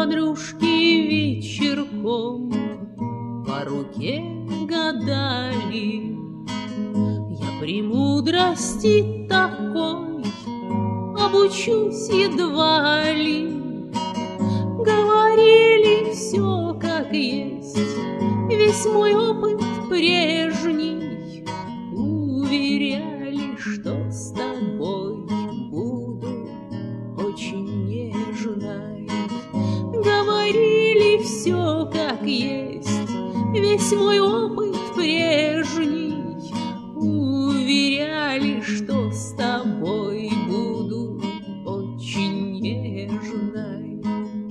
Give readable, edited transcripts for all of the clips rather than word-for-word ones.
подружки вечерком по руке гадали. Я премудрости такой обучусь едва ли. Говорили все как есть, весь мой опыт прежний. Уверяли, что с тобой буду очень нежной. Говорили все как есть, весь мой опыт прежний. Уверяли, что с тобой буду очень нежной.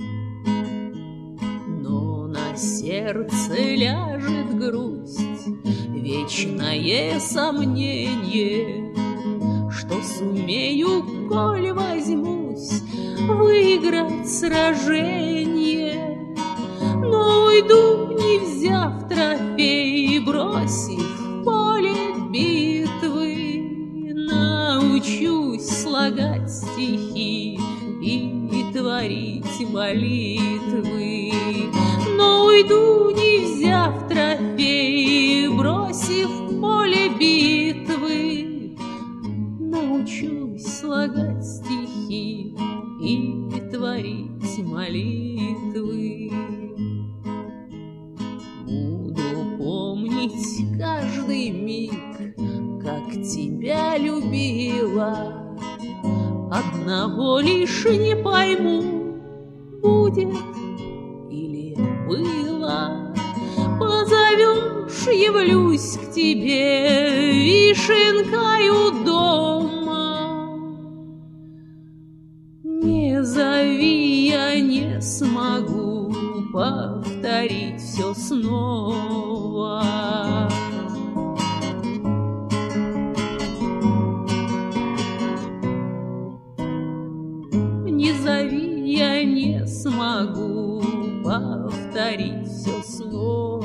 Но на сердце ляжет грусть, вечное сомнение, что сумею, коль возьмусь выиграть сражение. Но уйду, не взяв трофей, бросив в поле битвы. Научусь слагать стихи и творить молитвы. Но уйду, не взяв трофей, бросив в поле битвы. Научусь слагать стихи и творить молитвы. Буду помнить каждый миг, как тебя любила. Одного лишь не пойму, будет или было. Позовешь, явлюсь к тебе вишенкой у дома. Не зови, я не смогу повторить все снова. Не зови, я не смогу повторить все снова.